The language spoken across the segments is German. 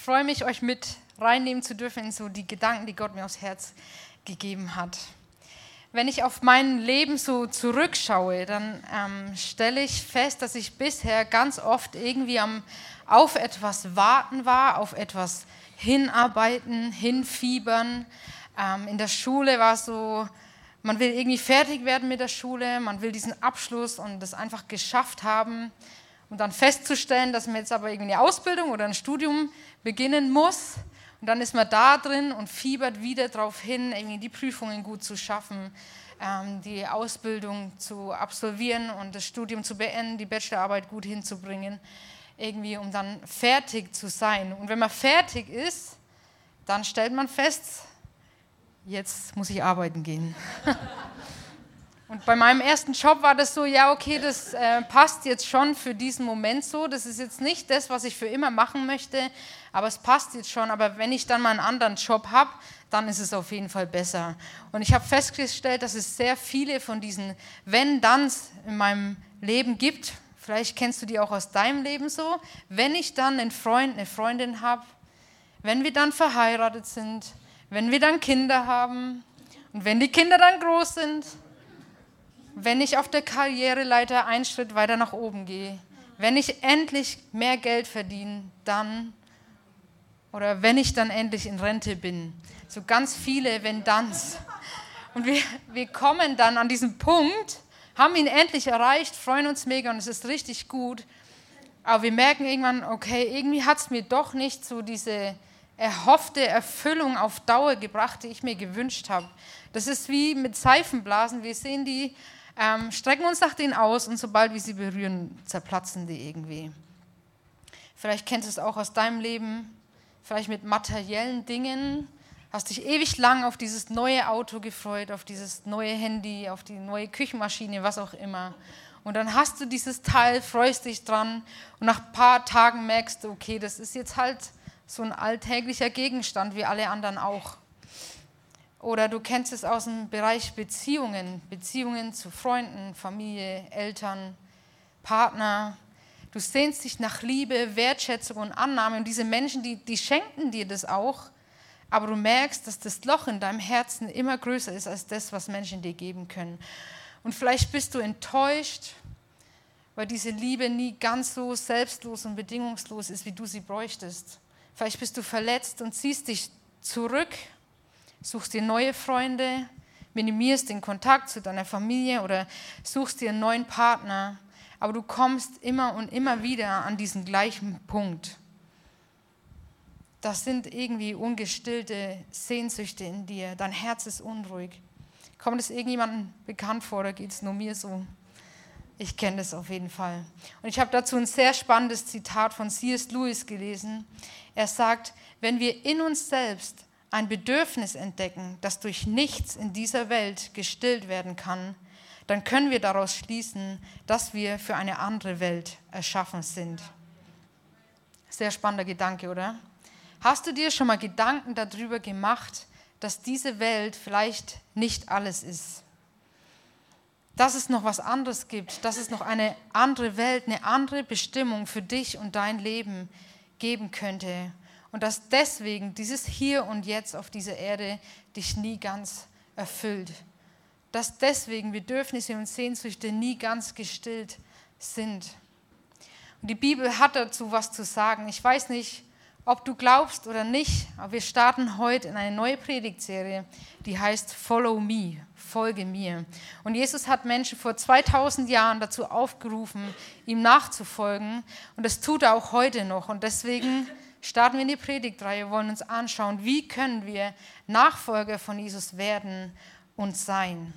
freue mich, euch mit reinnehmen zu dürfen in so die Gedanken, die Gott mir aufs Herz gegeben hat. Wenn ich auf mein Leben so zurückschaue, dann stelle ich fest, dass ich bisher ganz oft irgendwie auf etwas warten war, auf etwas hinarbeiten, hinfiebern. In der Schule war es so, man will irgendwie fertig werden mit der Schule, man will diesen Abschluss und das einfach geschafft haben. Und dann festzustellen, dass man jetzt aber irgendwie eine Ausbildung oder ein Studium beginnen muss. Und dann ist man da drin und fiebert wieder darauf hin, irgendwie die Prüfungen gut zu schaffen, die Ausbildung zu absolvieren und das Studium zu beenden, die Bachelorarbeit gut hinzubringen, irgendwie, um dann fertig zu sein. Und wenn man fertig ist, dann stellt man fest, jetzt muss ich arbeiten gehen. Und bei meinem ersten Job war das so, ja okay, das passt jetzt schon für diesen Moment so, das ist jetzt nicht das, was ich für immer machen möchte, aber es passt jetzt schon, aber wenn ich dann mal einen anderen Job habe, dann ist es auf jeden Fall besser. Und ich habe festgestellt, dass es sehr viele von diesen Wenn-Danns in meinem Leben gibt, vielleicht kennst du die auch aus deinem Leben so, wenn ich dann einen Freund, eine Freundin habe, wenn wir dann verheiratet sind, wenn wir dann Kinder haben und wenn die Kinder dann groß sind, wenn ich auf der Karriereleiter einen Schritt weiter nach oben gehe, wenn ich endlich mehr Geld verdiene, dann, oder wenn ich dann endlich in Rente bin. So ganz viele Wenn-Danns. Und wir kommen dann an diesen Punkt, haben ihn endlich erreicht, freuen uns mega und es ist richtig gut. Aber wir merken irgendwann, okay, irgendwie hat es mir doch nicht so diese erhoffte Erfüllung auf Dauer gebracht, die ich mir gewünscht habe. Das ist wie mit Seifenblasen, wir sehen die, strecken uns nach denen aus und sobald wir sie berühren, zerplatzen die irgendwie. Vielleicht kennst du es auch aus deinem Leben, vielleicht mit materiellen Dingen, hast dich ewig lang auf dieses neue Auto gefreut, auf dieses neue Handy, auf die neue Küchenmaschine, was auch immer. Und dann hast du dieses Teil, freust dich dran und nach ein paar Tagen merkst du, okay, das ist jetzt halt so ein alltäglicher Gegenstand, wie alle anderen auch. Oder du kennst es aus dem Bereich Beziehungen, Beziehungen zu Freunden, Familie, Eltern, Partner. Du sehnst dich nach Liebe, Wertschätzung und Annahme und diese Menschen, die schenken dir das auch, aber du merkst, dass das Loch in deinem Herzen immer größer ist als das, was Menschen dir geben können. Und vielleicht bist du enttäuscht, weil diese Liebe nie ganz so selbstlos und bedingungslos ist, wie du sie bräuchtest. Vielleicht bist du verletzt und ziehst dich zurück, suchst dir neue Freunde, minimierst den Kontakt zu deiner Familie oder suchst dir einen neuen Partner, aber du kommst immer und immer wieder an diesen gleichen Punkt. Das sind irgendwie ungestillte Sehnsüchte in dir, dein Herz ist unruhig. Kommt es irgendjemandem bekannt vor oder geht es nur mir so? Ich kenne das auf jeden Fall. Und ich habe dazu ein sehr spannendes Zitat von C.S. Lewis gelesen. Er sagt, wenn wir in uns selbst ein Bedürfnis entdecken, das durch nichts in dieser Welt gestillt werden kann, dann können wir daraus schließen, dass wir für eine andere Welt erschaffen sind. Sehr spannender Gedanke, oder? Hast du dir schon mal Gedanken darüber gemacht, dass diese Welt vielleicht nicht alles ist? Dass es noch was anderes gibt, dass es noch eine andere Welt, eine andere Bestimmung für dich und dein Leben geben könnte. Und dass deswegen dieses Hier und Jetzt auf dieser Erde dich nie ganz erfüllt. Dass deswegen Bedürfnisse und Sehnsüchte nie ganz gestillt sind. Und die Bibel hat dazu was zu sagen. Ich weiß nicht, ob du glaubst oder nicht, aber wir starten heute in eine neue Predigtserie, die heißt Follow Me, folge mir. Und Jesus hat Menschen vor 2000 Jahren dazu aufgerufen, ihm nachzufolgen. Und das tut er auch heute noch. Und deswegen starten wir in die Predigtreihe, wollen uns anschauen, wie können wir Nachfolger von Jesus werden und sein.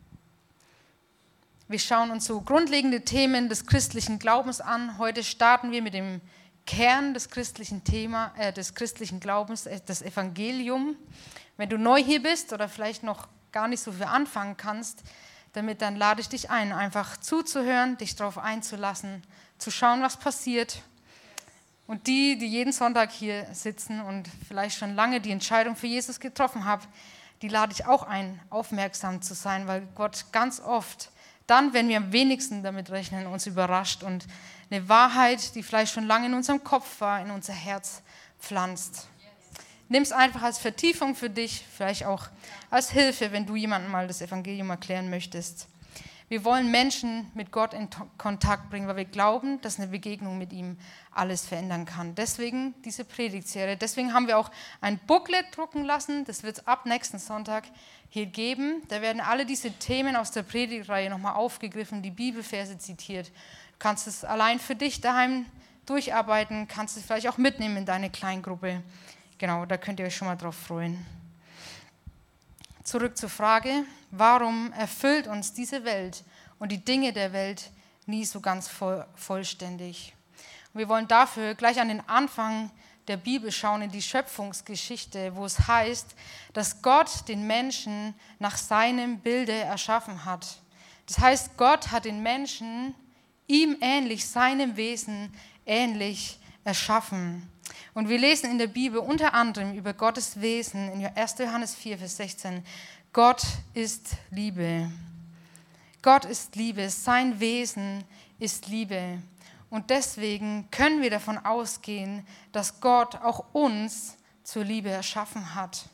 Wir schauen uns so grundlegende Themen des christlichen Glaubens an. Heute starten wir mit dem Kern des christlichen Glaubens, das Evangelium. Wenn du neu hier bist oder vielleicht noch gar nicht so viel anfangen kannst, dann lade ich dich ein, einfach zuzuhören, dich darauf einzulassen, zu schauen, was passiert. Und die jeden Sonntag hier sitzen und vielleicht schon lange die Entscheidung für Jesus getroffen haben, die lade ich auch ein, aufmerksam zu sein, weil Gott ganz oft dann, wenn wir am wenigsten damit rechnen, uns überrascht und eine Wahrheit, die vielleicht schon lange in unserem Kopf war, in unser Herz pflanzt. Nimm es einfach als Vertiefung für dich, vielleicht auch als Hilfe, wenn du jemandem mal das Evangelium erklären möchtest. Wir wollen Menschen mit Gott in Kontakt bringen, weil wir glauben, dass eine Begegnung mit ihm alles verändern kann. Deswegen diese Predigtserie. Deswegen haben wir auch ein Booklet drucken lassen. Das wird es ab nächsten Sonntag hier geben. Da werden alle diese Themen aus der Predigtreihe nochmal aufgegriffen, die Bibelverse zitiert. Du kannst es allein für dich daheim durcharbeiten, kannst es vielleicht auch mitnehmen in deine Kleingruppe. Genau, da könnt ihr euch schon mal drauf freuen. Zurück zur Frage, warum erfüllt uns diese Welt und die Dinge der Welt nie so ganz vollständig? Und wir wollen dafür gleich an den Anfang der Bibel schauen, in die Schöpfungsgeschichte, wo es heißt, dass Gott den Menschen nach seinem Bilde erschaffen hat. Das heißt, Gott hat den Menschen ihm ähnlich, seinem Wesen ähnlich erschaffen. Und wir lesen in der Bibel unter anderem über Gottes Wesen in 1. Johannes 4, Vers 16. Gott ist Liebe. Gott ist Liebe. Sein Wesen ist Liebe. Und deswegen können wir davon ausgehen, dass Gott auch uns zur Liebe erschaffen hat.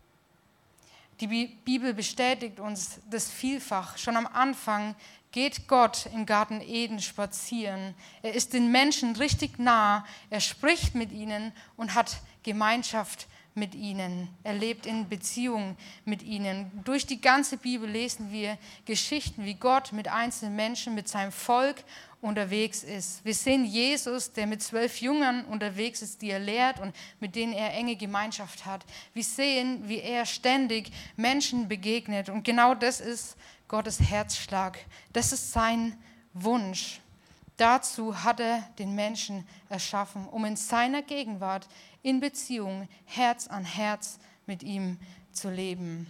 Die Bibel bestätigt uns das vielfach. Schon am Anfang geht Gott im Garten Eden spazieren. Er ist den Menschen richtig nah. Er spricht mit ihnen und hat Gemeinschaft mit ihnen. Er lebt in Beziehung mit ihnen. Durch die ganze Bibel lesen wir Geschichten, wie Gott mit einzelnen Menschen, mit seinem Volk unterwegs ist. Wir sehen Jesus, der mit 12 Jüngern unterwegs ist, die er lehrt und mit denen er enge Gemeinschaft hat. Wir sehen, wie er ständig Menschen begegnet. Und genau das ist Gottes Herzschlag. Das ist sein Wunsch. Dazu hat er den Menschen erschaffen, um in seiner Gegenwart in Beziehung Herz an Herz mit ihm zu leben.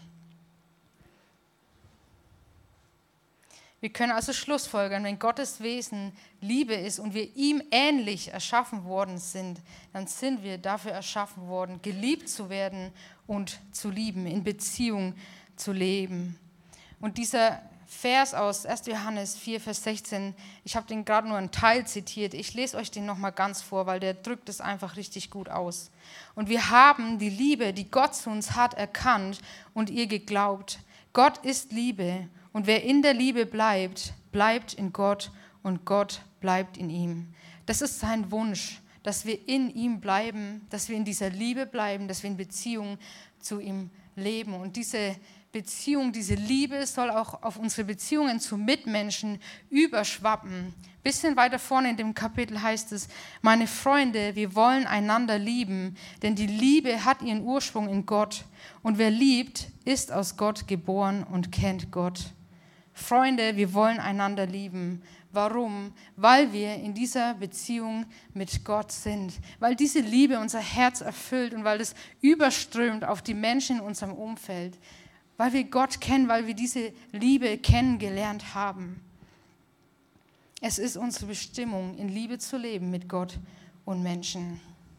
Wir können also schlussfolgern, wenn Gottes Wesen Liebe ist und wir ihm ähnlich erschaffen worden sind, dann sind wir dafür erschaffen worden, geliebt zu werden und zu lieben, in Beziehung zu leben. Und dieser Vers aus 1. Johannes 4, Vers 16, ich habe den gerade nur einen Teil zitiert, ich lese euch den nochmal ganz vor, weil der drückt es einfach richtig gut aus. Und wir haben die Liebe, die Gott zu uns hat, erkannt und ihr geglaubt. Gott ist Liebe und wer in der Liebe bleibt, bleibt in Gott und Gott bleibt in ihm. Das ist sein Wunsch, dass wir in ihm bleiben, dass wir in dieser Liebe bleiben, dass wir in Beziehung zu ihm leben. Und diese Beziehung, diese Liebe soll auch auf unsere Beziehungen zu Mitmenschen überschwappen. Ein bisschen weiter vorne in dem Kapitel heißt es, meine Freunde, wir wollen einander lieben, denn die Liebe hat ihren Ursprung in Gott. Und wer liebt, ist aus Gott geboren und kennt Gott. Freunde, wir wollen einander lieben. Warum? Weil wir in dieser Beziehung mit Gott sind. Weil diese Liebe unser Herz erfüllt und weil es überströmt auf die Menschen in unserem Umfeld. Weil wir Gott kennen, weil wir diese Liebe kennengelernt haben. Es ist unsere Bestimmung, in Liebe zu leben mit Gott und Menschen.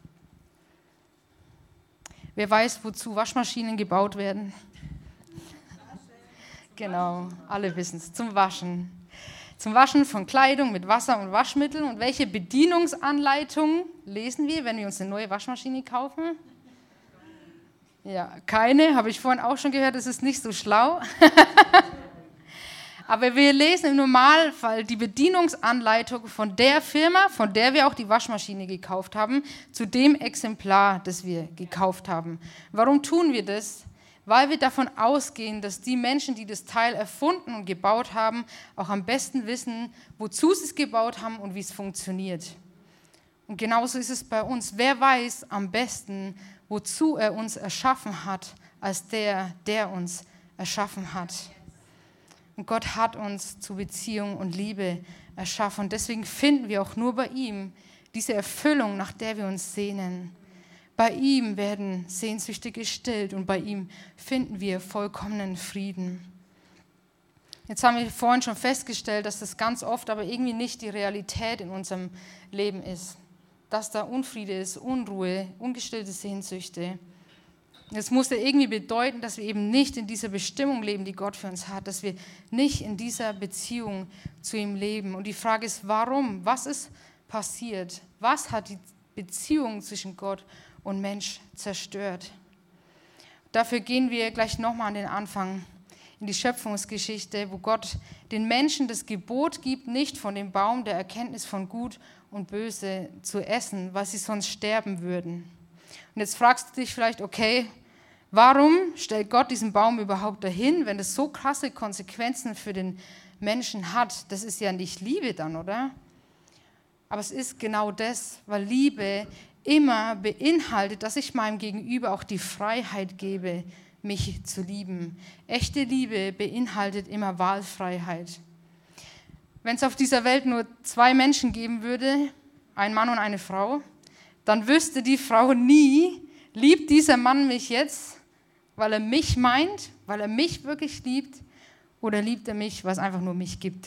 Wer weiß, wozu Waschmaschinen gebaut werden? Genau, alle wissen es, zum Waschen. Zum Waschen von Kleidung mit Wasser und Waschmitteln. Und welche Bedienungsanleitung lesen wir, wenn wir uns eine neue Waschmaschine kaufen? Ja, keine, habe ich vorhin auch schon gehört, das ist nicht so schlau. Aber wir lesen im Normalfall die Bedienungsanleitung von der Firma, von der wir auch die Waschmaschine gekauft haben, zu dem Exemplar, das wir gekauft haben. Warum tun wir das? Weil wir davon ausgehen, dass die Menschen, die das Teil erfunden und gebaut haben, auch am besten wissen, wozu sie es gebaut haben und wie es funktioniert. Und genauso ist es bei uns. Wer weiß am besten, wozu er uns erschaffen hat, als der uns erschaffen hat. Und Gott hat uns zu Beziehung und Liebe erschaffen. Und deswegen finden wir auch nur bei ihm diese Erfüllung, nach der wir uns sehnen. Bei ihm werden Sehnsüchte gestillt und bei ihm finden wir vollkommenen Frieden. Jetzt haben wir vorhin schon festgestellt, dass das ganz oft aber irgendwie nicht die Realität in unserem Leben ist. Dass da Unfriede ist, Unruhe, ungestillte Sehnsüchte. Das muss ja irgendwie bedeuten, dass wir eben nicht in dieser Bestimmung leben, die Gott für uns hat, dass wir nicht in dieser Beziehung zu ihm leben. Und die Frage ist, warum? Was ist passiert? Was hat die Beziehung zwischen Gott und Mensch zerstört. Dafür gehen wir gleich nochmal an den Anfang, in die Schöpfungsgeschichte, wo Gott den Menschen das Gebot gibt, nicht von dem Baum der Erkenntnis von Gut und Böse zu essen, weil sie sonst sterben würden. Und jetzt fragst du dich vielleicht, okay, warum stellt Gott diesen Baum überhaupt dahin, wenn das so krasse Konsequenzen für den Menschen hat? Das ist ja nicht Liebe dann, oder? Aber es ist genau das, weil Liebe immer beinhaltet, dass ich meinem Gegenüber auch die Freiheit gebe, mich zu lieben. Echte Liebe beinhaltet immer Wahlfreiheit. Wenn es auf dieser Welt nur 2 Menschen geben würde, ein Mann und eine Frau, dann wüsste die Frau nie, liebt dieser Mann mich jetzt, weil er mich meint, weil er mich wirklich liebt, oder liebt er mich, weil es einfach nur mich gibt.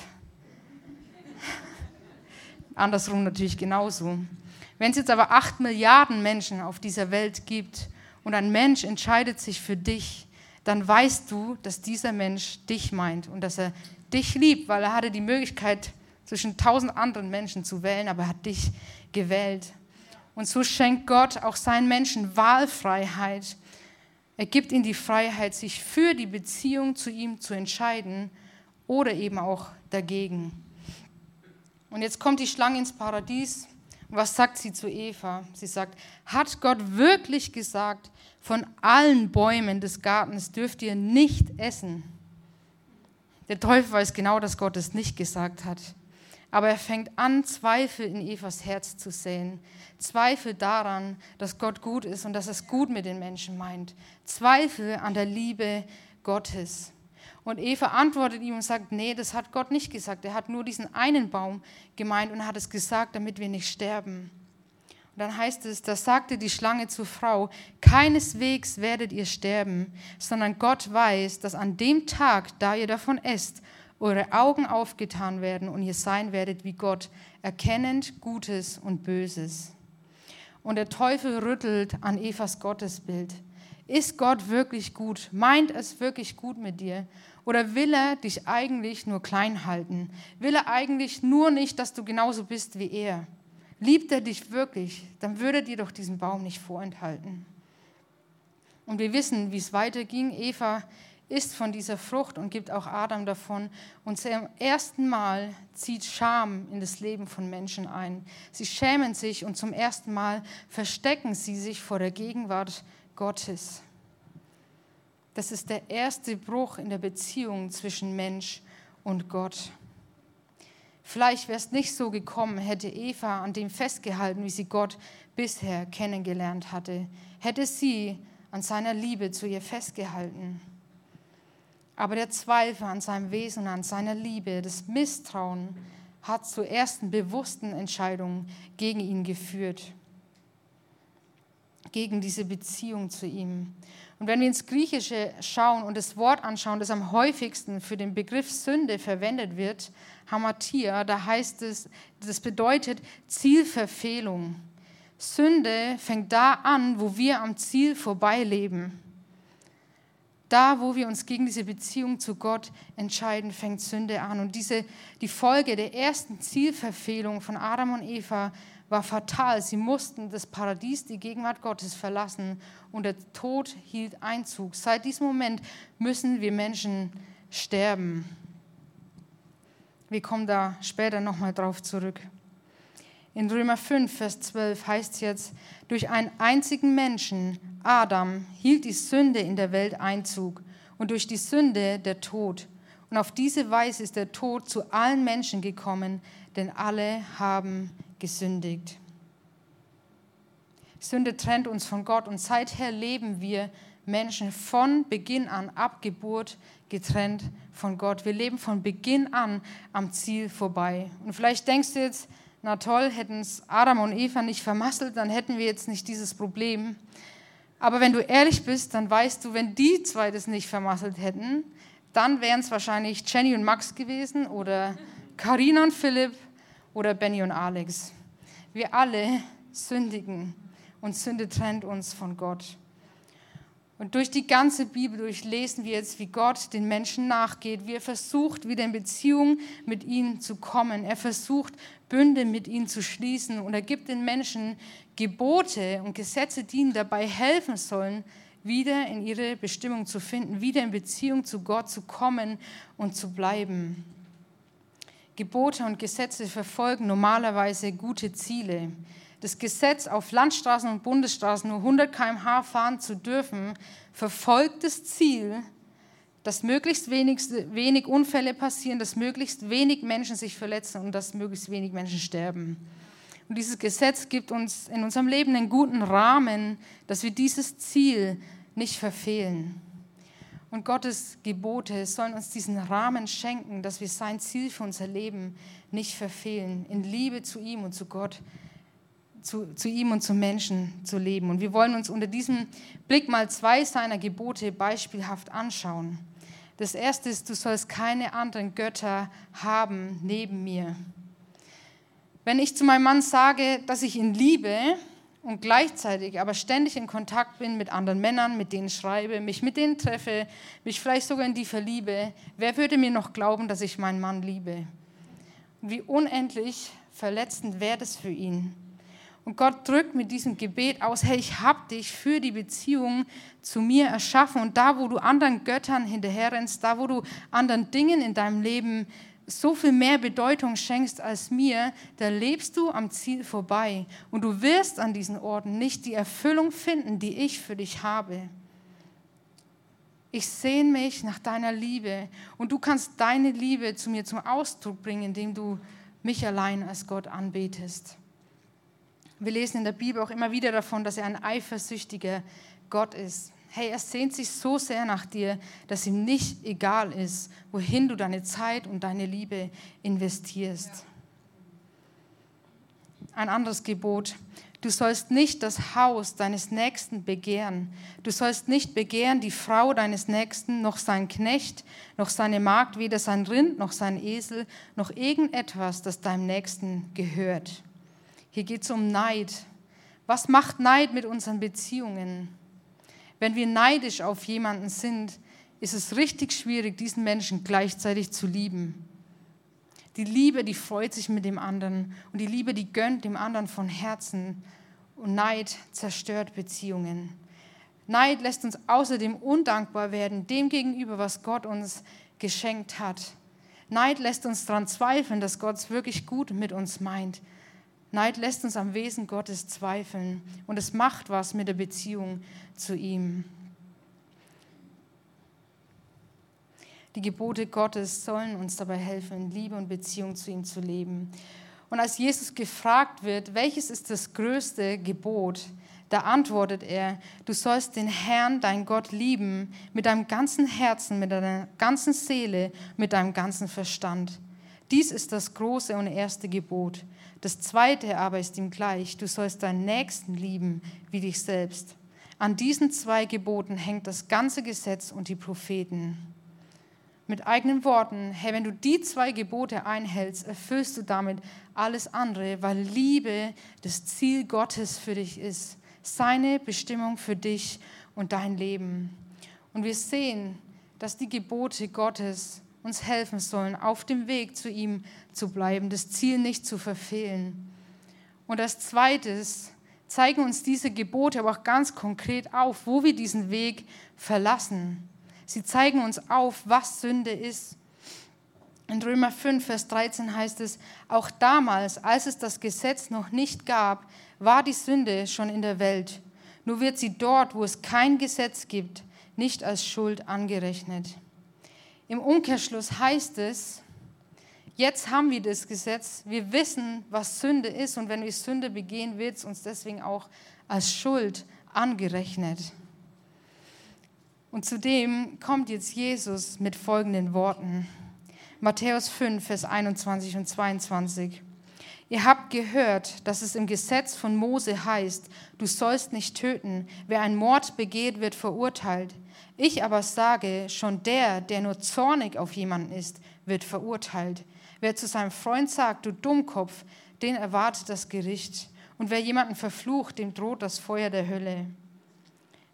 Andersrum natürlich genauso. Wenn es jetzt aber 8 Milliarden Menschen auf dieser Welt gibt und ein Mensch entscheidet sich für dich, dann weißt du, dass dieser Mensch dich meint und dass er dich liebt, weil er hatte die Möglichkeit, zwischen 1000 anderen Menschen zu wählen, aber er hat dich gewählt. Und so schenkt Gott auch seinen Menschen Wahlfreiheit. Er gibt ihnen die Freiheit, sich für die Beziehung zu ihm zu entscheiden oder eben auch dagegen. Und jetzt kommt die Schlange ins Paradies. Und was sagt sie zu Eva? Sie sagt, hat Gott wirklich gesagt, von allen Bäumen des Gartens dürft ihr nicht essen? Der Teufel weiß genau, dass Gott es nicht gesagt hat. Aber er fängt an, Zweifel in Evas Herz zu säen. Zweifel daran, dass Gott gut ist und dass es gut mit den Menschen meint. Zweifel an der Liebe Gottes. Und Eva antwortet ihm und sagt, nee, das hat Gott nicht gesagt. Er hat nur diesen einen Baum gemeint und hat es gesagt, damit wir nicht sterben. Und dann heißt es, da sagte die Schlange zur Frau, keineswegs werdet ihr sterben, sondern Gott weiß, dass an dem Tag, da ihr davon esst, eure Augen aufgetan werden und ihr sein werdet wie Gott, erkennend Gutes und Böses. Und der Teufel rüttelt an Evas Gottesbild. Ist Gott wirklich gut? Meint es wirklich gut mit dir? Oder will er dich eigentlich nur klein halten? Will er eigentlich nur nicht, dass du genauso bist wie er? Liebt er dich wirklich? Dann würde er dir doch diesen Baum nicht vorenthalten. Und wir wissen, wie es weiterging. Eva isst von dieser Frucht und gibt auch Adam davon. Und zum ersten Mal zieht Scham in das Leben von Menschen ein. Sie schämen sich und zum ersten Mal verstecken sie sich vor der Gegenwart Gottes. Das ist der erste Bruch in der Beziehung zwischen Mensch und Gott. Vielleicht wäre es nicht so gekommen, hätte Eva an dem festgehalten, wie sie Gott bisher kennengelernt hatte. Hätte sie an seiner Liebe zu ihr festgehalten. Aber der Zweifel an seinem Wesen und an seiner Liebe, das Misstrauen, hat zur ersten bewussten Entscheidung gegen ihn geführt. Gegen diese Beziehung zu ihm. Und wenn wir ins Griechische schauen und das Wort anschauen, das am häufigsten für den Begriff Sünde verwendet wird, Hamatia, da heißt es, das bedeutet Zielverfehlung. Sünde fängt da an, wo wir am Ziel vorbeileben. Da, wo wir uns gegen diese Beziehung zu Gott entscheiden, fängt Sünde an. Und die Folge der ersten Zielverfehlung von Adam und Eva war fatal. Sie mussten das Paradies, die Gegenwart Gottes verlassen und der Tod hielt Einzug. Seit diesem Moment müssen wir Menschen sterben. Wir kommen da später nochmal drauf zurück. In Römer 5, Vers 12 heißt es jetzt, durch einen einzigen Menschen, Adam, hielt die Sünde in der Welt Einzug und durch die Sünde der Tod. Und auf diese Weise ist der Tod zu allen Menschen gekommen, denn alle haben gesündigt. Sünde trennt uns von Gott und seither leben wir Menschen von Beginn an, ab Geburt, getrennt von Gott. Wir leben von Beginn an am Ziel vorbei. Und vielleicht denkst du jetzt, na toll, hätten es Adam und Eva nicht vermasselt, dann hätten wir jetzt nicht dieses Problem. Aber wenn du ehrlich bist, dann weißt du, wenn die zwei das nicht vermasselt hätten, dann wären es wahrscheinlich Jenny und Max gewesen oder Carina und Philipp oder Benny und Alex. Wir alle sündigen und Sünde trennt uns von Gott. Und durch die ganze Bibel durchlesen wir jetzt, wie Gott den Menschen nachgeht, wie er versucht, wieder in Beziehung mit ihnen zu kommen. Er versucht, Bünde mit ihnen zu schließen und er gibt den Menschen Gebote und Gesetze, die ihnen dabei helfen sollen, wieder in ihre Bestimmung zu finden, wieder in Beziehung zu Gott zu kommen und zu bleiben. Gebote und Gesetze verfolgen normalerweise gute Ziele. Das Gesetz, auf Landstraßen und Bundesstraßen nur 100 km/h fahren zu dürfen, verfolgt das Ziel, dass möglichst wenig Unfälle passieren, dass möglichst wenig Menschen sich verletzen und dass möglichst wenig Menschen sterben. Und dieses Gesetz gibt uns in unserem Leben einen guten Rahmen, dass wir dieses Ziel nicht verfehlen. Und Gottes Gebote sollen uns diesen Rahmen schenken, dass wir sein Ziel für unser Leben nicht verfehlen, in Liebe zu ihm und zu Gott, zu ihm und zu Menschen zu leben. Und wir wollen uns unter diesem Blick mal 2 seiner Gebote beispielhaft anschauen. Das erste ist, du sollst keine anderen Götter haben neben mir. Wenn ich zu meinem Mann sage, dass ich ihn liebe und gleichzeitig aber ständig in Kontakt bin mit anderen Männern, mit denen schreibe, mich mit denen treffe, mich vielleicht sogar in die verliebe, wer würde mir noch glauben, dass ich meinen Mann liebe? Und wie unendlich verletzend wäre das für ihn. Und Gott drückt mit diesem Gebet aus, hey, ich habe dich für die Beziehung zu mir erschaffen. Und da, wo du anderen Göttern hinterherrennst, da, wo du anderen Dingen in deinem Leben so viel mehr Bedeutung schenkst als mir, da lebst du am Ziel vorbei. Und du wirst an diesen Orten nicht die Erfüllung finden, die ich für dich habe. Ich sehne mich nach deiner Liebe. Und du kannst deine Liebe zu mir zum Ausdruck bringen, indem du mich allein als Gott anbetest. Wir lesen in der Bibel auch immer wieder davon, dass er ein eifersüchtiger Gott ist. Hey, er sehnt sich so sehr nach dir, dass ihm nicht egal ist, wohin du deine Zeit und deine Liebe investierst. Ein anderes Gebot. Du sollst nicht das Haus deines Nächsten begehren. Du sollst nicht begehren die Frau deines Nächsten, noch seinen Knecht, noch seine Magd, weder sein Rind, noch sein Esel, noch irgendetwas, das deinem Nächsten gehört. Hier geht es um Neid. Was macht Neid mit unseren Beziehungen? Wenn wir neidisch auf jemanden sind, ist es richtig schwierig, diesen Menschen gleichzeitig zu lieben. Die Liebe, die freut sich mit dem anderen und die Liebe, die gönnt dem anderen von Herzen. Und Neid zerstört Beziehungen. Neid lässt uns außerdem undankbar werden, dem gegenüber, was Gott uns geschenkt hat. Neid lässt uns daran zweifeln, dass Gott es wirklich gut mit uns meint. Neid lässt uns am Wesen Gottes zweifeln und es macht was mit der Beziehung zu ihm. Die Gebote Gottes sollen uns dabei helfen, in Liebe und Beziehung zu ihm zu leben. Und als Jesus gefragt wird, welches ist das größte Gebot, da antwortet er, du sollst den Herrn, dein Gott, lieben mit deinem ganzen Herzen, mit deiner ganzen Seele, mit deinem ganzen Verstand. Dies ist das große und erste Gebot. Das zweite aber ist ihm gleich, du sollst deinen Nächsten lieben wie dich selbst. An diesen 2 Geboten hängt das ganze Gesetz und die Propheten. Mit eigenen Worten, hey, wenn du die 2 Gebote einhältst, erfüllst du damit alles andere, weil Liebe das Ziel Gottes für dich ist, seine Bestimmung für dich und dein Leben. Und wir sehen, dass die Gebote Gottes uns helfen sollen, auf dem Weg zu ihm zu bleiben, das Ziel nicht zu verfehlen. Und als Zweites zeigen uns diese Gebote aber auch ganz konkret auf, wo wir diesen Weg verlassen. Sie zeigen uns auf, was Sünde ist. In Römer 5, Vers 13 heißt es, auch damals, als es das Gesetz noch nicht gab, war die Sünde schon in der Welt. Nur wird sie dort, wo es kein Gesetz gibt, nicht als Schuld angerechnet. Im Umkehrschluss heißt es, jetzt haben wir das Gesetz, wir wissen, was Sünde ist und wenn wir Sünde begehen, wird es uns deswegen auch als Schuld angerechnet. Und zudem kommt jetzt Jesus mit folgenden Worten. Matthäus 5, Vers 21 und 22. Ihr habt gehört, dass es im Gesetz von Mose heißt, du sollst nicht töten, wer einen Mord begeht, wird verurteilt. Ich aber sage, schon der nur zornig auf jemanden ist, wird verurteilt. Wer zu seinem Freund sagt, du Dummkopf, den erwartet das Gericht. Und wer jemanden verflucht, dem droht das Feuer der Hölle.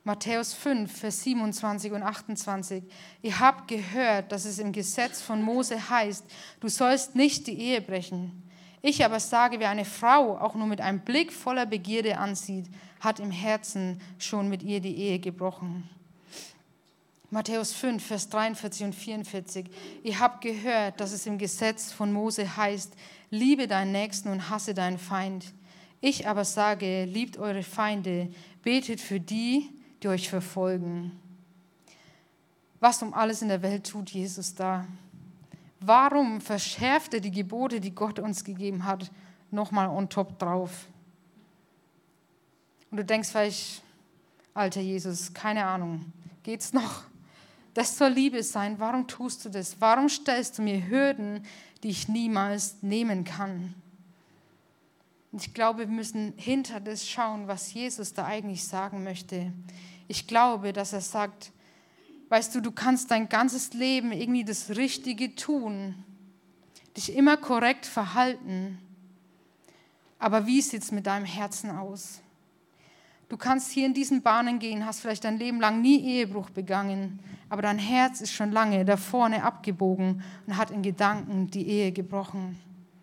Matthäus 5, Vers 27 und 28. Ihr habt gehört, dass es im Gesetz von Mose heißt, du sollst nicht die Ehe brechen. Ich aber sage, wer eine Frau auch nur mit einem Blick voller Begierde ansieht, hat im Herzen schon mit ihr die Ehe gebrochen. Matthäus 5, Vers 43 und 44. Ihr habt gehört, dass es im Gesetz von Mose heißt, liebe deinen Nächsten und hasse deinen Feind. Ich aber sage, liebt eure Feinde, betet für die, die euch verfolgen. Was um alles in der Welt tut Jesus da? Warum verschärft er die Gebote, die Gott uns gegeben hat, nochmal on top drauf? Und du denkst vielleicht, alter Jesus, keine Ahnung, geht's noch? Das soll Liebe sein. Warum tust du das? Warum stellst du mir Hürden, die ich niemals nehmen kann? Und ich glaube, wir müssen hinter das schauen, was Jesus da eigentlich sagen möchte. Ich glaube, dass er sagt, weißt du, du kannst dein ganzes Leben irgendwie das Richtige tun, dich immer korrekt verhalten, aber wie sieht es mit deinem Herzen aus? Du kannst hier in diesen Bahnen gehen, hast vielleicht dein Leben lang nie Ehebruch begangen, aber dein Herz ist schon lange da vorne abgebogen und hat in Gedanken die Ehe gebrochen.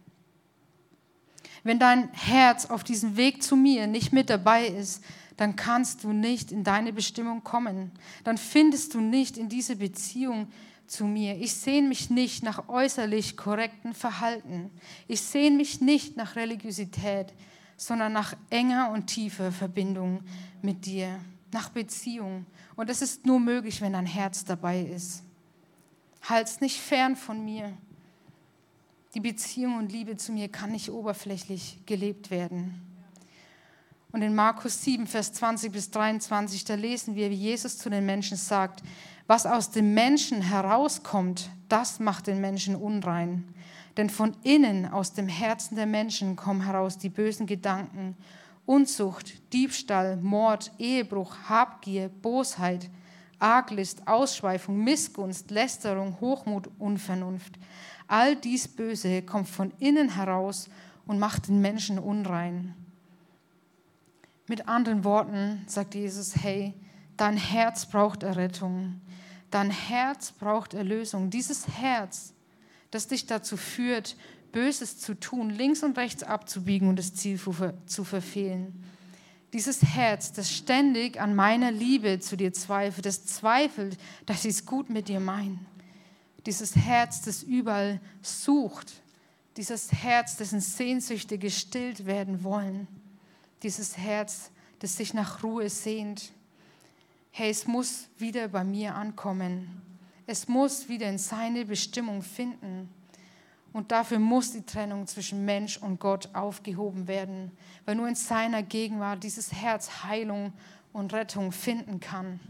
Wenn dein Herz auf diesem Weg zu mir nicht mit dabei ist, dann kannst du nicht in deine Bestimmung kommen. Dann findest du nicht in diese Beziehung zu mir. Ich sehne mich nicht nach äußerlich korrektem Verhalten. Ich sehne mich nicht nach Religiosität, sondern nach enger und tiefer Verbindung mit dir, nach Beziehung. Und das ist nur möglich, wenn dein Herz dabei ist. Halt's nicht fern von mir. Die Beziehung und Liebe zu mir kann nicht oberflächlich gelebt werden. Und in Markus 7, Vers 20 bis 23, da lesen wir, wie Jesus zu den Menschen sagt, was aus dem Menschen herauskommt, das macht den Menschen unrein. Denn von innen, aus dem Herzen der Menschen, kommen heraus die bösen Gedanken, Unzucht, Diebstahl, Mord, Ehebruch, Habgier, Bosheit, Arglist, Ausschweifung, Missgunst, Lästerung, Hochmut, Unvernunft. All dies Böse kommt von innen heraus und macht den Menschen unrein. Mit anderen Worten sagt Jesus, hey, dein Herz braucht Errettung, dein Herz braucht Erlösung. Dieses Herz, das dich dazu führt, Böses zu tun, links und rechts abzubiegen und das Ziel zu verfehlen. Dieses Herz, das ständig an meiner Liebe zu dir zweifelt, das zweifelt, dass ich es gut mit dir meine. Dieses Herz, das überall sucht, dieses Herz, dessen Sehnsüchte gestillt werden wollen. Dieses Herz, das sich nach Ruhe sehnt. Hey, es muss wieder bei mir ankommen. Es muss wieder in seine Bestimmung finden. Und dafür muss die Trennung zwischen Mensch und Gott aufgehoben werden, weil nur in seiner Gegenwart dieses Herz Heilung und Rettung finden kann.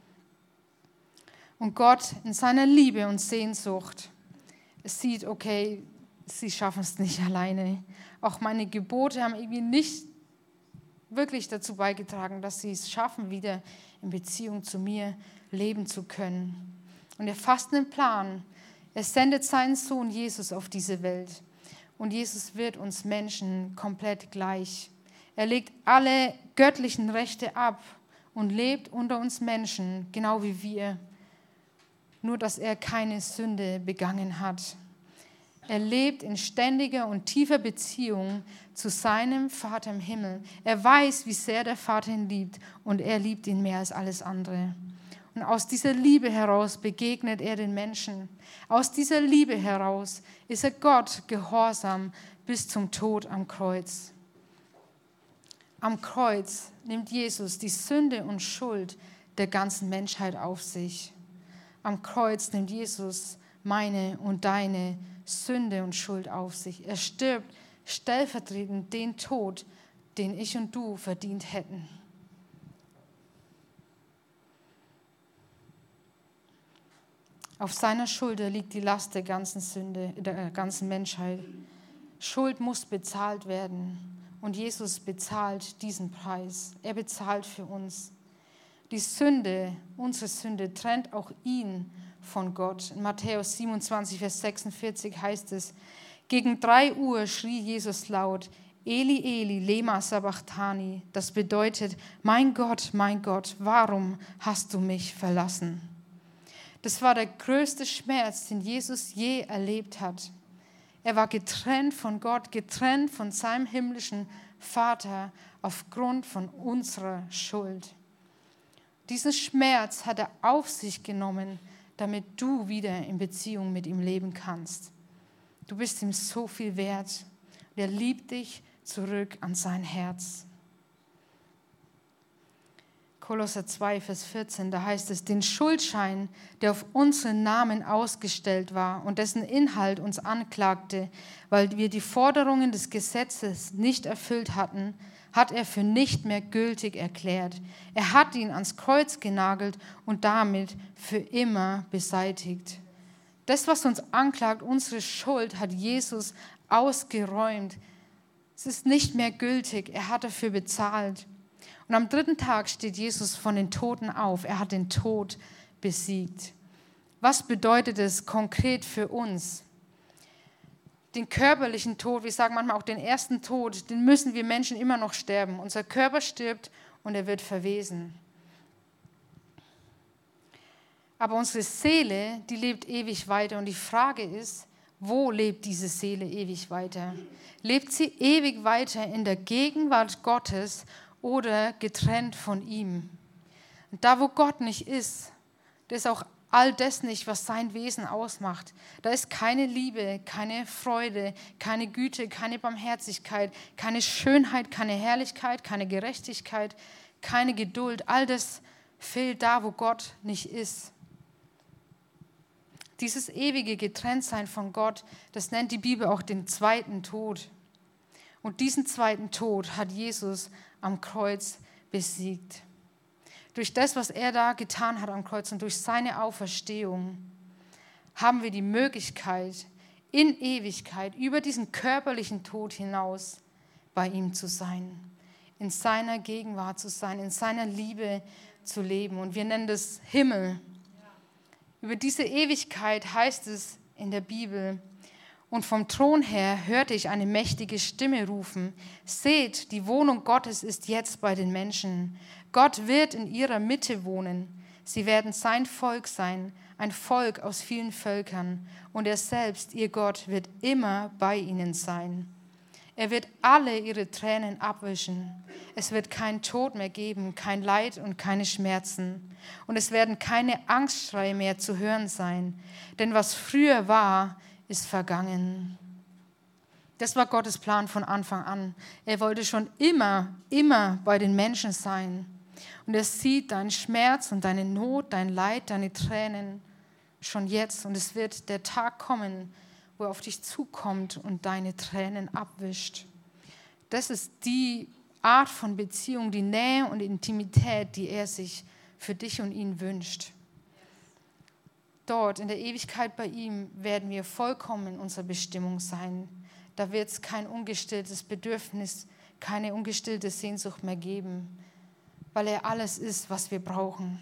Und Gott in seiner Liebe und Sehnsucht sieht, okay, sie schaffen es nicht alleine. Auch meine Gebote haben irgendwie nicht wirklich dazu beigetragen, dass sie es schaffen, wieder in Beziehung zu mir leben zu können. Und er fasst einen Plan. Er sendet seinen Sohn Jesus auf diese Welt. Und Jesus wird uns Menschen komplett gleich. Er legt alle göttlichen Rechte ab und lebt unter uns Menschen, genau wie wir. Nur, dass er keine Sünde begangen hat. Er lebt in ständiger und tiefer Beziehung zu seinem Vater im Himmel. Er weiß, wie sehr der Vater ihn liebt und er liebt ihn mehr als alles andere. Und aus dieser Liebe heraus begegnet er den Menschen. Aus dieser Liebe heraus ist er Gott gehorsam bis zum Tod am Kreuz. Am Kreuz nimmt Jesus die Sünde und Schuld der ganzen Menschheit auf sich. Am Kreuz nimmt Jesus meine und deine Sünde und Schuld auf sich. Er stirbt stellvertretend den Tod, den ich und du verdient hätten. Auf seiner Schulter liegt die Last der ganzen Sünde, der ganzen Menschheit. Schuld muss bezahlt werden und Jesus bezahlt diesen Preis. Er bezahlt für uns. Die Sünde, unsere Sünde, trennt auch ihn von Gott. In Matthäus 27, Vers 46 heißt es, gegen 3 Uhr schrie Jesus laut, Eli, Eli, lema sabachthani. Das bedeutet, mein Gott, warum hast du mich verlassen? Das war der größte Schmerz, den Jesus je erlebt hat. Er war getrennt von Gott, getrennt von seinem himmlischen Vater aufgrund von unserer Schuld. Diesen Schmerz hat er auf sich genommen, damit du wieder in Beziehung mit ihm leben kannst. Du bist ihm so viel wert. Er liebt dich zurück an sein Herz. Kolosser 2, Vers 14, da heißt es, den Schuldschein, der auf unseren Namen ausgestellt war und dessen Inhalt uns anklagte, weil wir die Forderungen des Gesetzes nicht erfüllt hatten, hat er für nicht mehr gültig erklärt. Er hat ihn ans Kreuz genagelt und damit für immer beseitigt. Das, was uns anklagt, unsere Schuld, hat Jesus ausgeräumt. Es ist nicht mehr gültig. Er hat dafür bezahlt. Und am 3. Tag steht Jesus von den Toten auf. Er hat den Tod besiegt. Was bedeutet es konkret für uns? Den körperlichen Tod, wir sagen manchmal auch den ersten Tod, den müssen wir Menschen immer noch sterben. Unser Körper stirbt und er wird verwesen. Aber unsere Seele, die lebt ewig weiter. Und die Frage ist, wo lebt diese Seele ewig weiter? Lebt sie ewig weiter in der Gegenwart Gottes oder getrennt von ihm? Und da, wo Gott nicht ist, da ist auch all das nicht, was sein Wesen ausmacht. Da ist keine Liebe, keine Freude, keine Güte, keine Barmherzigkeit, keine Schönheit, keine Herrlichkeit, keine Gerechtigkeit, keine Geduld. All das fehlt da, wo Gott nicht ist. Dieses ewige Getrenntsein von Gott, das nennt die Bibel auch den zweiten Tod. Und diesen zweiten Tod hat Jesus am Kreuz besiegt. Durch das, was er da getan hat am Kreuz und durch seine Auferstehung, haben wir die Möglichkeit, in Ewigkeit über diesen körperlichen Tod hinaus bei ihm zu sein, in seiner Gegenwart zu sein, in seiner Liebe zu leben. Und wir nennen das Himmel. Über diese Ewigkeit heißt es in der Bibel, und vom Thron her hörte ich eine mächtige Stimme rufen, seht, die Wohnung Gottes ist jetzt bei den Menschen. Gott wird in ihrer Mitte wohnen. Sie werden sein Volk sein, ein Volk aus vielen Völkern. Und er selbst, ihr Gott, wird immer bei ihnen sein. Er wird alle ihre Tränen abwischen. Es wird keinen Tod mehr geben, kein Leid und keine Schmerzen. Und es werden keine Angstschreie mehr zu hören sein. Denn was früher war, ist vergangen. Das war Gottes Plan von Anfang an. Er wollte schon immer bei den Menschen sein. Und er sieht deinen Schmerz und deine Not, dein Leid, deine Tränen schon jetzt. Und es wird der Tag kommen, wo er auf dich zukommt und deine Tränen abwischt. Das ist die Art von Beziehung, die Nähe und Intimität, die er sich für dich und ihn wünscht. Dort in der Ewigkeit bei ihm werden wir vollkommen in unserer Bestimmung sein. Da wird es kein ungestilltes Bedürfnis, keine ungestillte Sehnsucht mehr geben, weil er alles ist, was wir brauchen.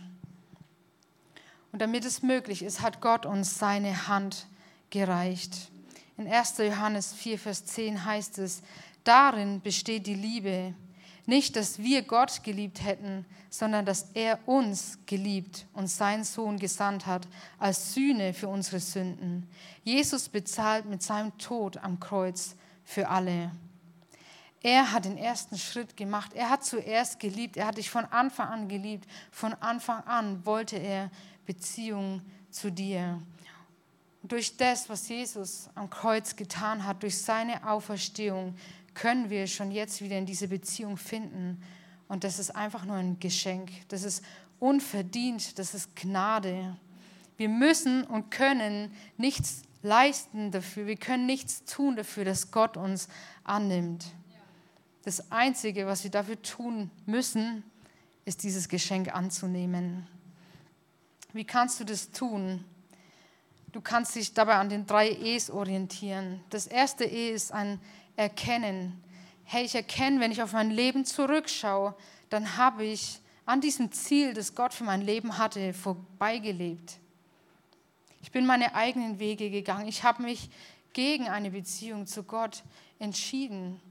Und damit es möglich ist, hat Gott uns seine Hand gereicht. In 1. Johannes 4, Vers 10 heißt es, darin besteht die Liebe. Nicht, dass wir Gott geliebt hätten, sondern dass er uns geliebt und seinen Sohn gesandt hat als Sühne für unsere Sünden. Jesus bezahlt mit seinem Tod am Kreuz für alle. Er hat den ersten Schritt gemacht. Er hat zuerst geliebt. Er hat dich von Anfang an geliebt. Von Anfang an wollte er Beziehung zu dir. Und durch das, was Jesus am Kreuz getan hat, durch seine Auferstehung, können wir schon jetzt wieder in diese Beziehung finden. Und das ist einfach nur ein Geschenk. Das ist unverdient. Das ist Gnade. Wir müssen und können nichts leisten dafür. Wir können nichts tun dafür, dass Gott uns annimmt. Das Einzige, was wir dafür tun müssen, ist dieses Geschenk anzunehmen. Wie kannst du das tun? Du kannst dich dabei an den 3 E's orientieren. Das erste E ist ein Erkennen. Hey, ich erkenne, wenn ich auf mein Leben zurückschaue, dann habe ich an diesem Ziel, das Gott für mein Leben hatte, vorbeigelebt. Ich bin meine eigenen Wege gegangen. Ich habe mich gegen eine Beziehung zu Gott entschieden. Und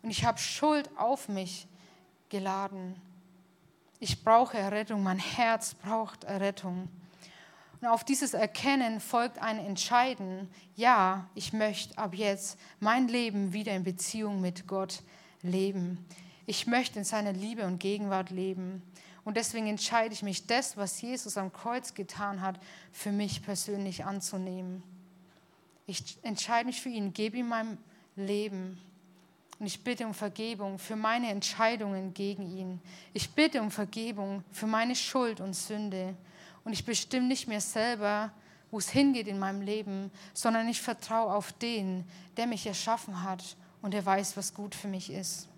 und ich habe Schuld auf mich geladen. Ich brauche Errettung, mein Herz braucht Errettung. Und auf dieses Erkennen folgt ein Entscheiden. Ja, ich möchte ab jetzt mein Leben wieder in Beziehung mit Gott leben. Ich möchte in seiner Liebe und Gegenwart leben. Und deswegen entscheide ich mich, das, was Jesus am Kreuz getan hat, für mich persönlich anzunehmen. Ich entscheide mich für ihn, gebe ihm mein Leben. Und ich bitte um Vergebung für meine Entscheidungen gegen ihn. Ich bitte um Vergebung für meine Schuld und Sünde. Und ich bestimme nicht mehr selber, wo es hingeht in meinem Leben, sondern ich vertraue auf den, der mich erschaffen hat und der weiß, was gut für mich ist.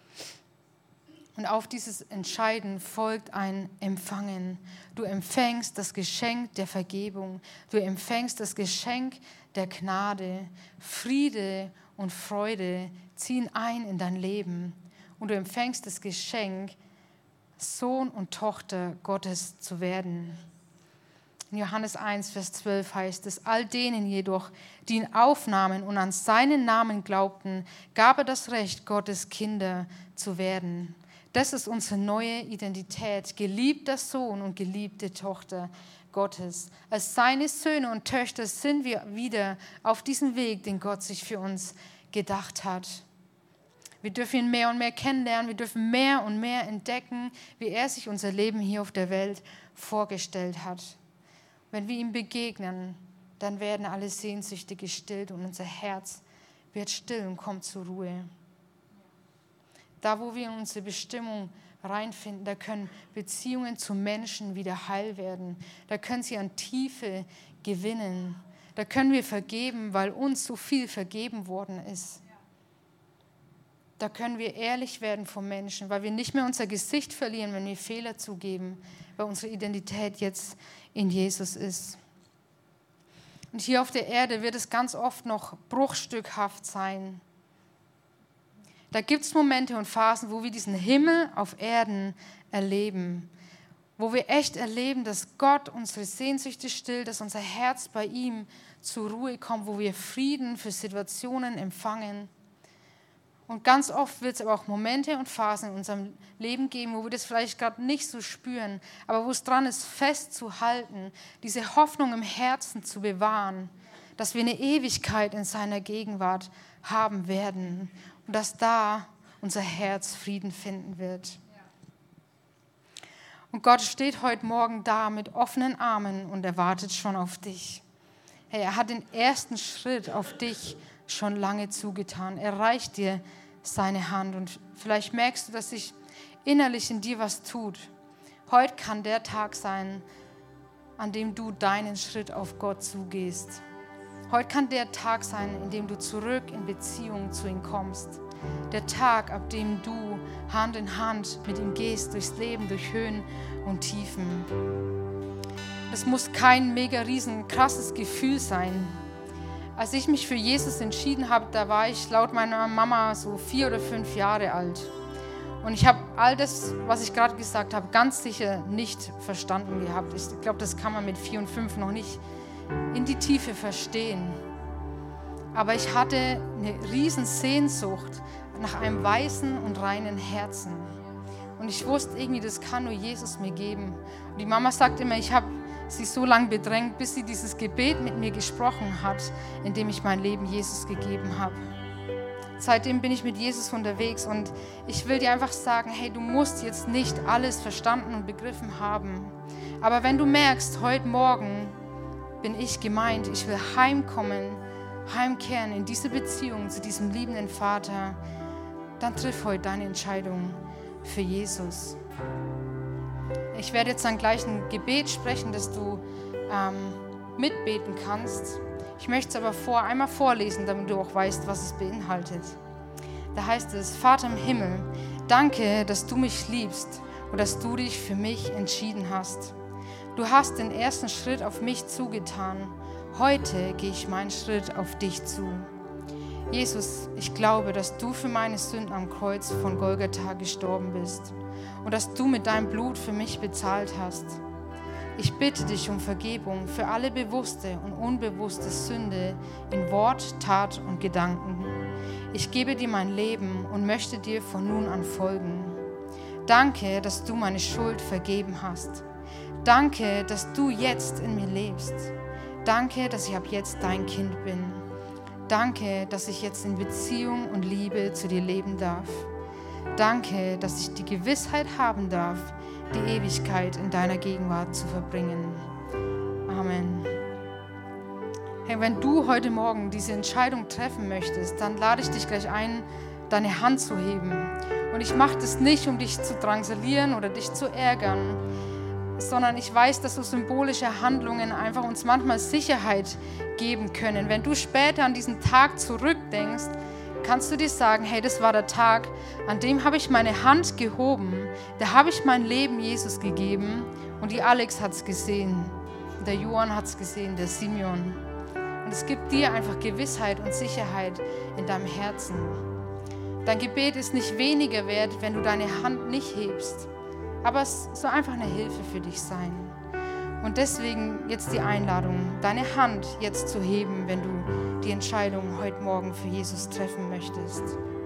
Und auf dieses Entscheiden folgt ein Empfangen. Du empfängst das Geschenk der Vergebung. Du empfängst das Geschenk der Gnade. Friede und Freude ziehen ein in dein Leben. Und du empfängst das Geschenk, Sohn und Tochter Gottes zu werden. In Johannes 1, Vers 12 heißt es, all denen jedoch, die ihn aufnahmen und an seinen Namen glaubten, gab er das Recht, Gottes Kinder zu werden. Das ist unsere neue Identität, geliebter Sohn und geliebte Tochter Gottes. Als seine Söhne und Töchter sind wir wieder auf diesem Weg, den Gott sich für uns gedacht hat. Wir dürfen ihn mehr und mehr kennenlernen, wir dürfen mehr und mehr entdecken, wie er sich unser Leben hier auf der Welt vorgestellt hat. Wenn wir ihm begegnen, dann werden alle Sehnsüchte gestillt und unser Herz wird still und kommt zur Ruhe. Da, wo wir in unsere Bestimmung reinfinden, da können Beziehungen zu Menschen wieder heil werden. Da können sie an Tiefe gewinnen. Da können wir vergeben, weil uns so viel vergeben worden ist. Da können wir ehrlich werden vor Menschen, weil wir nicht mehr unser Gesicht verlieren, wenn wir Fehler zugeben, weil unsere Identität jetzt in Jesus ist. Und hier auf der Erde wird es ganz oft noch bruchstückhaft sein. Da gibt es Momente und Phasen, wo wir diesen Himmel auf Erden erleben, wo wir echt erleben, dass Gott unsere Sehnsüchte stillt, dass unser Herz bei ihm zur Ruhe kommt, wo wir Frieden für Situationen empfangen. Und ganz oft wird es aber auch Momente und Phasen in unserem Leben geben, wo wir das vielleicht gerade nicht so spüren, aber wo es dran ist, festzuhalten, diese Hoffnung im Herzen zu bewahren, dass wir eine Ewigkeit in seiner Gegenwart haben werden und dass da unser Herz Frieden finden wird. Und Gott steht heute Morgen da mit offenen Armen und er wartet schon auf dich. Hey, er hat den ersten Schritt auf dich schon lange zugetan. Er reicht dir seine Hand und vielleicht merkst du, dass sich innerlich in dir was tut. Heute kann der Tag sein, an dem du deinen Schritt auf Gott zugehst. Heute kann der Tag sein, in dem du zurück in Beziehung zu ihm kommst. Der Tag, ab dem du Hand in Hand mit ihm gehst, durchs Leben, durch Höhen und Tiefen. Das muss kein mega riesen krasses Gefühl sein. Als ich mich für Jesus entschieden habe, da war ich laut meiner Mama so 4 oder 5 Jahre alt. Und ich habe all das, was ich gerade gesagt habe, ganz sicher nicht verstanden gehabt. Ich glaube, das kann man mit 4 und 5 noch nicht in die Tiefe verstehen. Aber ich hatte eine riesen Sehnsucht nach einem weißen und reinen Herzen. Und ich wusste irgendwie, das kann nur Jesus mir geben. Und die Mama sagt immer, ich habe sie so lange bedrängt, bis sie dieses Gebet mit mir gesprochen hat, in dem ich mein Leben Jesus gegeben habe. Seitdem bin ich mit Jesus unterwegs und ich will dir einfach sagen, hey, du musst jetzt nicht alles verstanden und begriffen haben. Aber wenn du merkst, heute Morgen bin ich gemeint, ich will heimkommen, heimkehren in diese Beziehung zu diesem liebenden Vater, dann triff heute deine Entscheidung für Jesus. Ich werde jetzt dann gleich ein Gebet sprechen, dass du mitbeten kannst. Ich möchte es aber einmal vorlesen, damit du auch weißt, was es beinhaltet. Da heißt es, Vater im Himmel, danke, dass du mich liebst und dass du dich für mich entschieden hast. Du hast den ersten Schritt auf mich zugetan. Heute gehe ich meinen Schritt auf dich zu. Jesus, ich glaube, dass du für meine Sünden am Kreuz von Golgatha gestorben bist und dass du mit deinem Blut für mich bezahlt hast. Ich bitte dich um Vergebung für alle bewusste und unbewusste Sünde in Wort, Tat und Gedanken. Ich gebe dir mein Leben und möchte dir von nun an folgen. Danke, dass du meine Schuld vergeben hast. Danke, dass du jetzt in mir lebst. Danke, dass ich ab jetzt dein Kind bin. Danke, dass ich jetzt in Beziehung und Liebe zu dir leben darf. Danke, dass ich die Gewissheit haben darf, die Ewigkeit in deiner Gegenwart zu verbringen. Amen. Hey, wenn du heute Morgen diese Entscheidung treffen möchtest, dann lade ich dich gleich ein, deine Hand zu heben. Und ich mache das nicht, um dich zu drangsalieren oder dich zu ärgern, sondern ich weiß, dass so symbolische Handlungen einfach uns manchmal Sicherheit geben können. Wenn du später an diesen Tag zurückdenkst, kannst du dir sagen, hey, das war der Tag, an dem habe ich meine Hand gehoben, da habe ich mein Leben Jesus gegeben und die Alex hat es gesehen, der Johann hat es gesehen, der Simeon. Und es gibt dir einfach Gewissheit und Sicherheit in deinem Herzen. Dein Gebet ist nicht weniger wert, wenn du deine Hand nicht hebst, aber es soll einfach eine Hilfe für dich sein. Und deswegen jetzt die Einladung, deine Hand jetzt zu heben, wenn du die Entscheidung heute Morgen für Jesus treffen möchtest.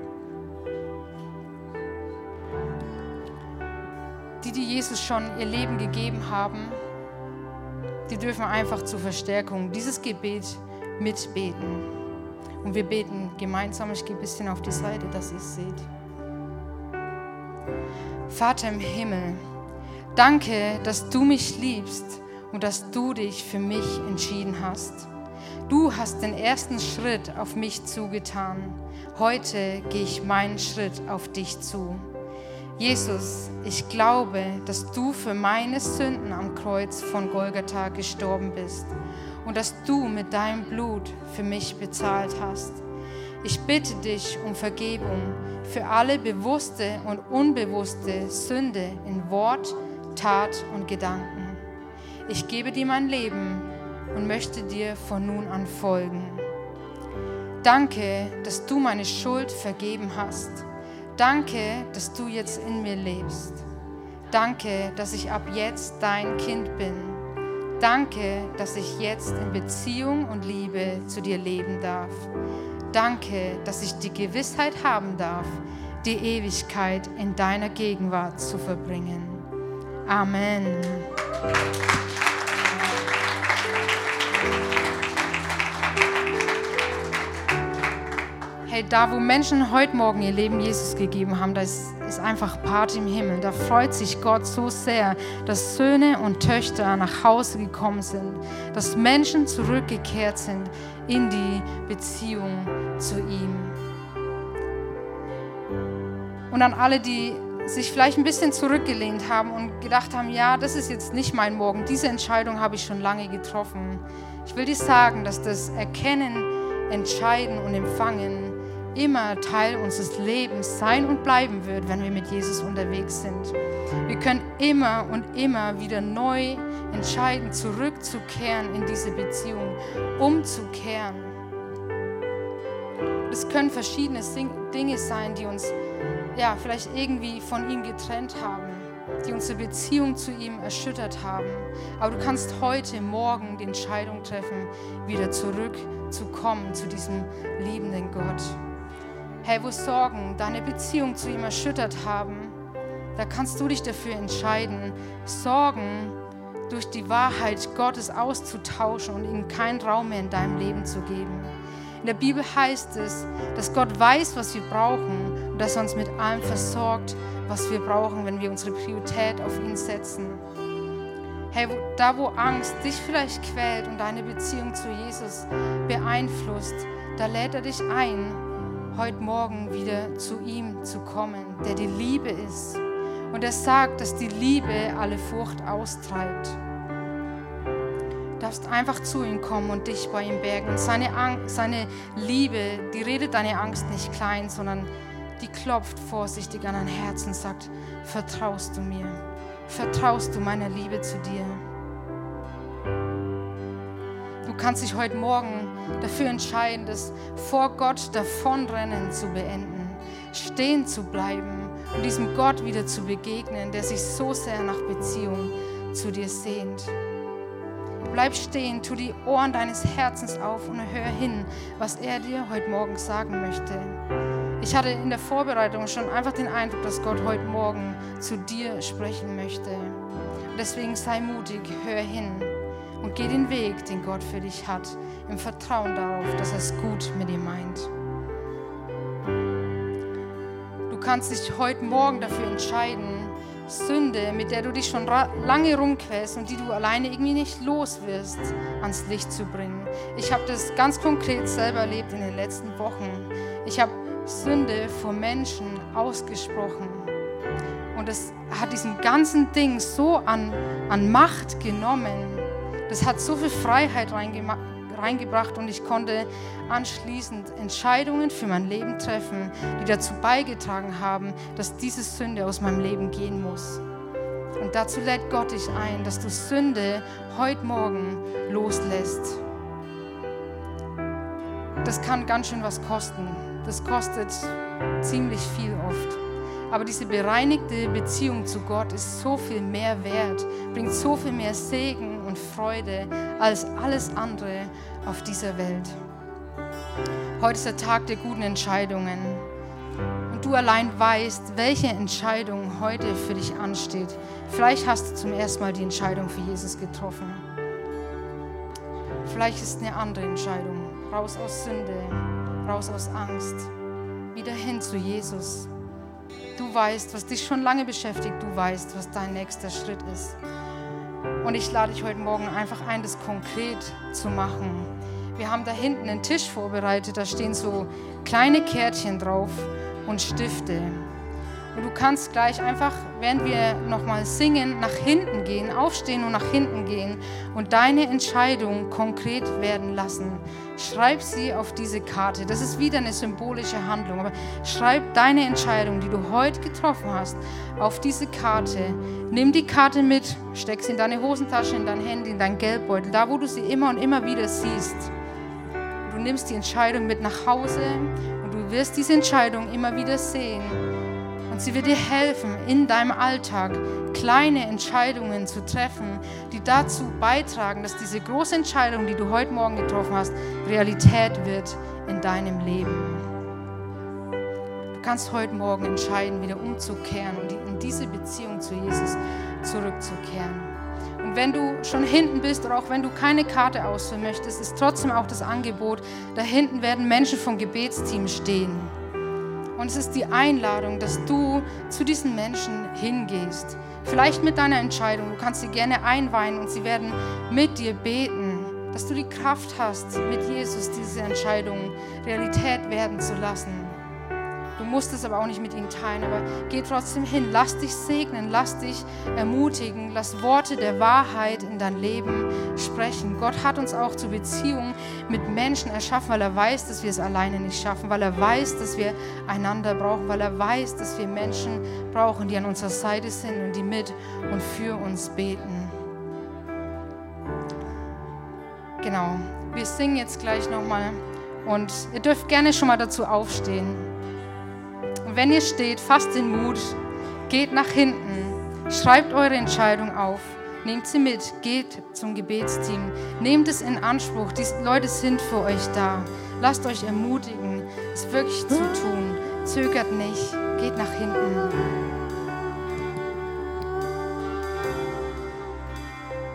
Die Jesus schon ihr Leben gegeben haben, die dürfen einfach zur Verstärkung dieses Gebet mitbeten. Und wir beten gemeinsam. Ich gehe ein bisschen auf die Seite, dass ihr es seht. Vater im Himmel, danke, dass du mich liebst und dass du dich für mich entschieden hast. Du hast den ersten Schritt auf mich zugetan. Heute gehe ich meinen Schritt auf dich zu. Jesus, ich glaube, dass du für meine Sünden am Kreuz von Golgatha gestorben bist und dass du mit deinem Blut für mich bezahlt hast. Ich bitte dich um Vergebung für alle bewusste und unbewusste Sünde in Wort, Tat und Gedanken. Ich gebe dir mein Leben und möchte dir von nun an folgen. Danke, dass du meine Schuld vergeben hast. Danke, dass du jetzt in mir lebst. Danke, dass ich ab jetzt dein Kind bin. Danke, dass ich jetzt in Beziehung und Liebe zu dir leben darf. Danke, dass ich die Gewissheit haben darf, die Ewigkeit in deiner Gegenwart zu verbringen. Amen. Hey, da wo Menschen heute Morgen ihr Leben Jesus gegeben haben, da ist einfach Party im Himmel. Da freut sich Gott so sehr, dass Söhne und Töchter nach Hause gekommen sind, dass Menschen zurückgekehrt sind in die Beziehung zu ihm. Und an alle, die sich vielleicht ein bisschen zurückgelehnt haben und gedacht haben, ja, das ist jetzt nicht mein Morgen, diese Entscheidung habe ich schon lange getroffen. Ich will dir sagen, dass das Erkennen, Entscheiden und Empfangen immer Teil unseres Lebens sein und bleiben wird, wenn wir mit Jesus unterwegs sind. Wir können immer und immer wieder neu entscheiden, zurückzukehren in diese Beziehung, umzukehren. Es können verschiedene Dinge sein, die uns vielleicht irgendwie von ihm getrennt haben, die unsere Beziehung zu ihm erschüttert haben. Aber du kannst heute Morgen die Entscheidung treffen, wieder zurückzukommen zu diesem liebenden Gott. Hey, wo Sorgen deine Beziehung zu ihm erschüttert haben, da kannst du dich dafür entscheiden, Sorgen durch die Wahrheit Gottes auszutauschen und ihnen keinen Raum mehr in deinem Leben zu geben. In der Bibel heißt es, dass Gott weiß, was wir brauchen und dass er uns mit allem versorgt, was wir brauchen, wenn wir unsere Priorität auf ihn setzen. Hey, da wo Angst dich vielleicht quält und deine Beziehung zu Jesus beeinflusst, da lädt er dich ein, heute Morgen wieder zu ihm zu kommen, der die Liebe ist. Und er sagt, dass die Liebe alle Furcht austreibt. Du darfst einfach zu ihm kommen und dich bei ihm bergen. Und seine Liebe, die redet deine Angst nicht klein, sondern die klopft vorsichtig an dein Herz und sagt, vertraust du mir? Vertraust du meiner Liebe zu dir? Du kannst dich heute Morgen dafür entscheiden, das vor Gott davonrennen zu beenden, stehen zu bleiben und diesem Gott wieder zu begegnen, der sich so sehr nach Beziehung zu dir sehnt. Bleib stehen, tu die Ohren deines Herzens auf und hör hin, was er dir heute Morgen sagen möchte. Ich hatte in der Vorbereitung schon einfach den Eindruck, dass Gott heute Morgen zu dir sprechen möchte. Deswegen sei mutig, hör hin und geh den Weg, den Gott für dich hat, im Vertrauen darauf, dass er es gut mit dir meint. Du kannst dich heute Morgen dafür entscheiden, Sünde, mit der du dich schon lange rumquälst und die du alleine irgendwie nicht los wirst, ans Licht zu bringen. Ich habe das ganz konkret selber erlebt in den letzten Wochen. Ich habe Sünde vor Menschen ausgesprochen. Und es hat diesem ganzen Ding so an Macht genommen. Das hat so viel Freiheit reingebracht und ich konnte anschließend Entscheidungen für mein Leben treffen, die dazu beigetragen haben, dass diese Sünde aus meinem Leben gehen muss. Und dazu lädt Gott dich ein, dass du Sünde heute Morgen loslässt. Das kann ganz schön was kosten. Das kostet ziemlich viel oft. Aber diese bereinigte Beziehung zu Gott ist so viel mehr wert, bringt so viel mehr Segen und Freude als alles andere auf dieser Welt. Heute ist der Tag der guten Entscheidungen. Und du allein weißt, welche Entscheidung heute für dich ansteht. Vielleicht hast du zum ersten Mal die Entscheidung für Jesus getroffen. Vielleicht ist es eine andere Entscheidung. Raus aus Sünde, raus aus Angst, wieder hin zu Jesus. Du weißt, was dich schon lange beschäftigt. Du weißt, was dein nächster Schritt ist. Und ich lade dich heute Morgen einfach ein, das konkret zu machen. Wir haben da hinten einen Tisch vorbereitet. Da stehen so kleine Kärtchen drauf und Stifte. Und du kannst gleich einfach, während wir nochmal singen, nach hinten gehen, aufstehen und nach hinten gehen und deine Entscheidung konkret werden lassen. Schreib sie auf diese Karte. Das ist wieder eine symbolische Handlung. Aber schreib deine Entscheidung, die du heute getroffen hast, auf diese Karte. Nimm die Karte mit, steck sie in deine Hosentasche, in dein Handy, in dein Geldbeutel, da wo du sie immer und immer wieder siehst. Du nimmst die Entscheidung mit nach Hause und du wirst diese Entscheidung immer wieder sehen. Und sie wird dir helfen, in deinem Alltag kleine Entscheidungen zu treffen, die dazu beitragen, dass diese große Entscheidung, die du heute Morgen getroffen hast, Realität wird in deinem Leben. Du kannst heute Morgen entscheiden, wieder umzukehren und in diese Beziehung zu Jesus zurückzukehren. Und wenn du schon hinten bist oder auch wenn du keine Karte ausfüllen möchtest, ist trotzdem auch das Angebot, da hinten werden Menschen vom Gebetsteam stehen. Und es ist die Einladung, dass du zu diesen Menschen hingehst. Vielleicht mit deiner Entscheidung. Du kannst sie gerne einweihen und sie werden mit dir beten, dass du die Kraft hast, mit Jesus diese Entscheidung Realität werden zu lassen. Du musst es aber auch nicht mit ihnen teilen, aber geh trotzdem hin. Lass dich segnen, lass dich ermutigen, lass Worte der Wahrheit in dein Leben sprechen. Gott hat uns auch zur Beziehung mit Menschen erschaffen, weil er weiß, dass wir es alleine nicht schaffen, weil er weiß, dass wir einander brauchen, weil er weiß, dass wir Menschen brauchen, die an unserer Seite sind und die mit und für uns beten. Genau, wir singen jetzt gleich nochmal und ihr dürft gerne schon mal dazu aufstehen. Und wenn ihr steht, fasst den Mut, geht nach hinten, schreibt eure Entscheidung auf, nehmt sie mit, geht zum Gebetsteam, nehmt es in Anspruch, die Leute sind für euch da. Lasst euch ermutigen, es wirklich zu tun, zögert nicht, geht nach hinten.